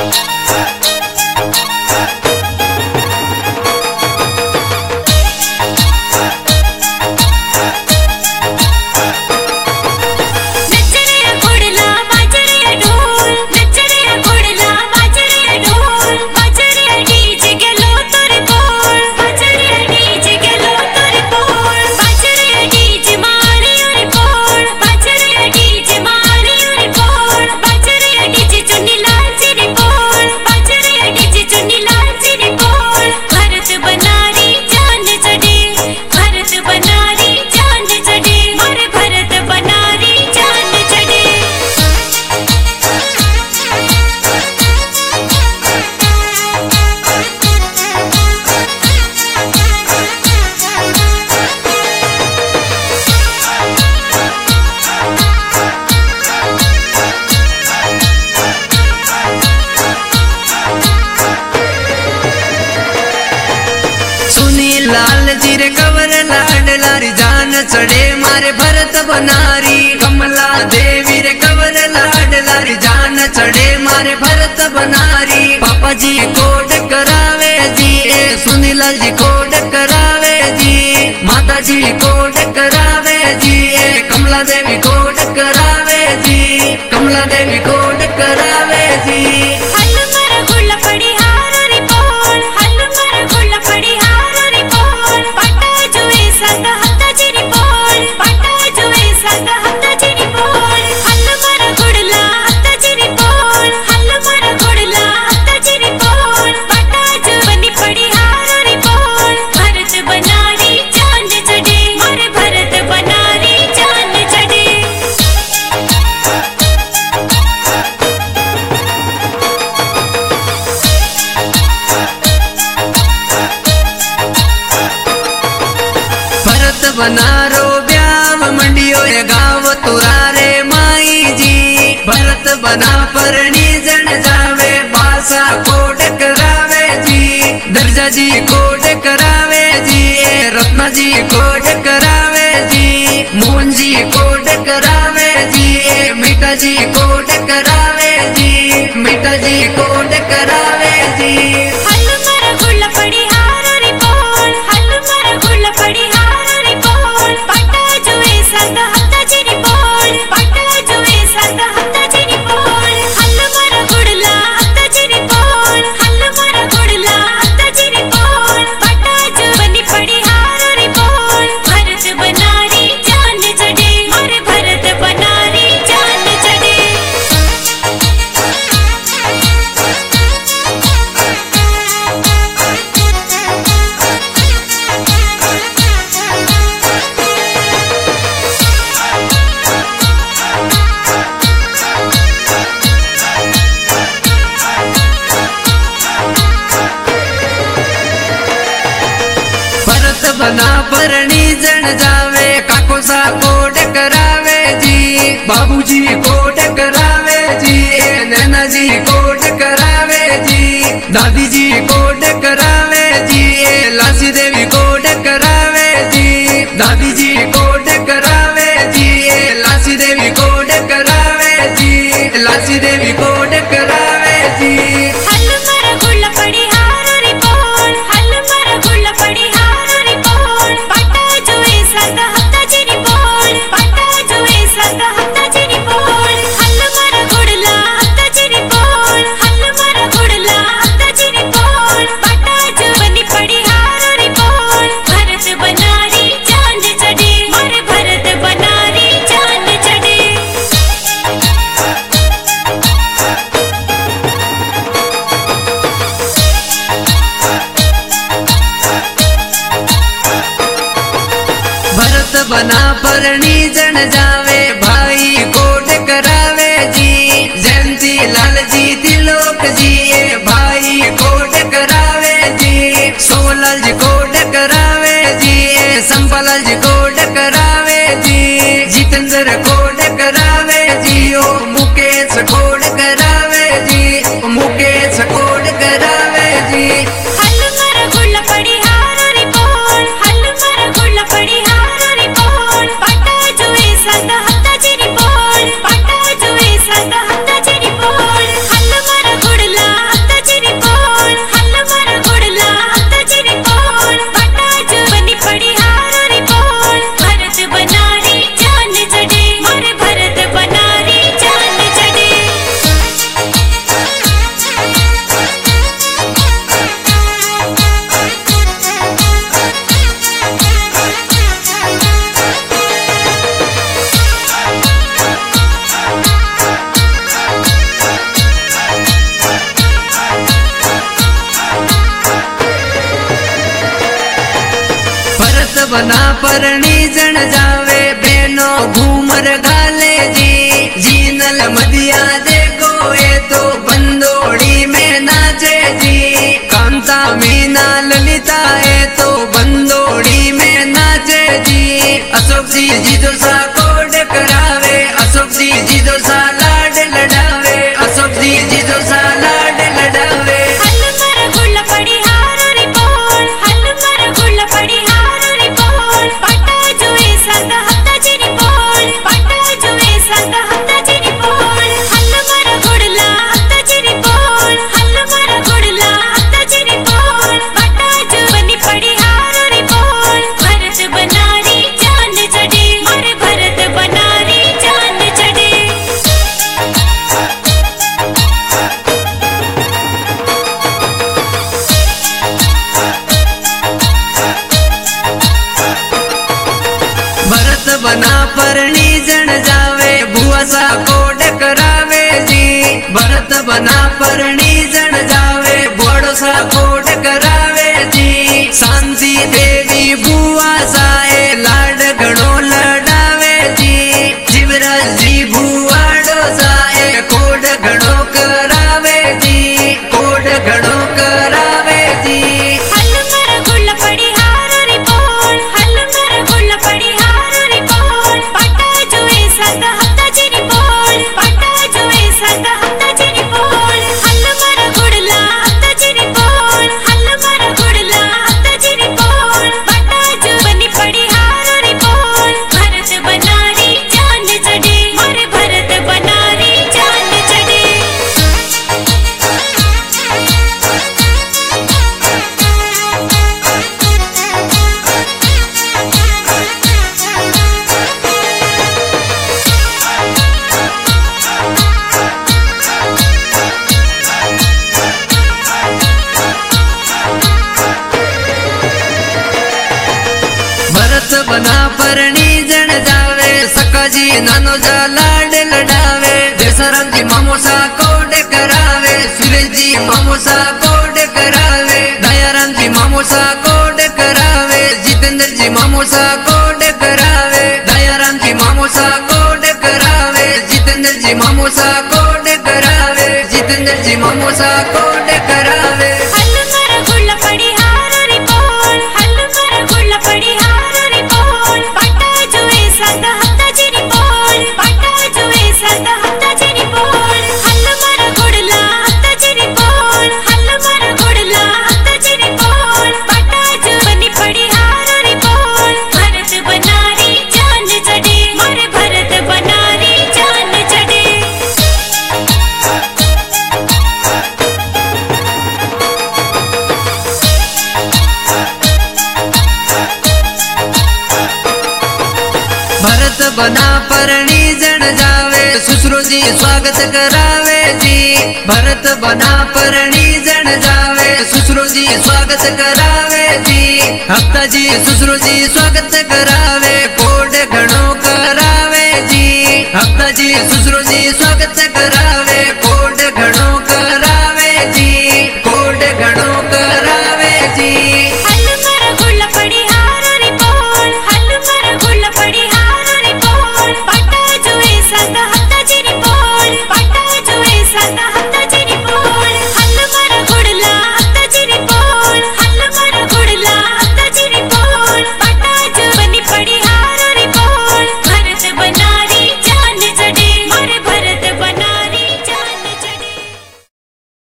लाल जी रे कवर लाड लारी जान चढ़े मारे भरत बनारी। कमला देवी रे कवर लाड लारी जान चढ़े मारे भरत बनारी। पापा जी कोड करावे जी, सुनीलाल जी कोड करावे जी, माता जी कोड करावे जी, कमला देवी कोड करावे जी, कमला देवी कोड करावे जी। बनारो ब्याव मंडियो ये गाँव तुरारे माई जी। भरत बना परणी जन जावे, बासा कोड करावे जी, दर्जा जी कोड करावे जी, रत्ना जी कोड करावे जी, मोहन जी कोड करावे जी, मीठा जी कोड करावे जी, मीठा जी कोड करावे जी। बना परणी जन जावे, काको सा कोड करावे जी, बाबूजी कोड करावे जी, नैना जी कोड करावे जी, दादी जी कोड करावे जी, लासी देवी कोड करावे जी, दादी जी कोड करावे जी, लासी देवी कोड करावे जी, लासी देवी कोड करावे जी। बना परणी जन जावे, भाई कोड करावे जी, जयंती लाल जी तिलोक जी, भाई कोड करावे जी, सोमलाल जी कोड करावे जी, संपालाल जी कोड करावे जी, जितेंद्र कोड करावे जी, ओ मुकेश कोड करावे जी, मुकेश कोड करावे जी। पड़ी हार री बोल, हल मर गुल पड़ी हार री बोल, पटा जुए संग बना परणी जन जावे बेनो घूमर गाले जी जीनल मदिया देखो ये तो बंदोड़ी में नाचे जी कांता मीना ललिता ये तो बंदोड़ी में नाचे जी अशोक जी जीजो सा कोड करावे अशोक जी जीजो सा लाड लड़ावे अशोक जी जीजो सा लाड लड़ावे बना परणी जन जावे बुआ सा कोड करावे जी भरत बना परणी जन जावे बोड़ो सा कोड करावे जी शांति देवी बुआ साए लाड घणो लड़ावे जी शिवराज जी बुआड़ो साए कोड घणो करावे जी कोड घणो करावे जी बना परणी जन जावे सकाजी नानो जा लाड लड़ावे देसराम जी मामो सा कोड करावे सुरेश जी मामो सा कोड करावे दयाराम जी मामो सा कोड करावे जितेंद्र जी मामो सा कोड करावे दयाराम जी मामो सा कोड करावे जितेंद्र जी मामो सा कोड करावे जितेंद्र जी मामो सा कोड करावे भरत बना परणी जन जावे ससुरो जी स्वागत करावे जी भरत बना परणी जन जावे ससुरो जी स्वागत करावे जी हफ्ता जी ससुरो जी स्वागत करावे कोड घणो करावे जी हफ्ता जी ससुरो जी स्वागत करावे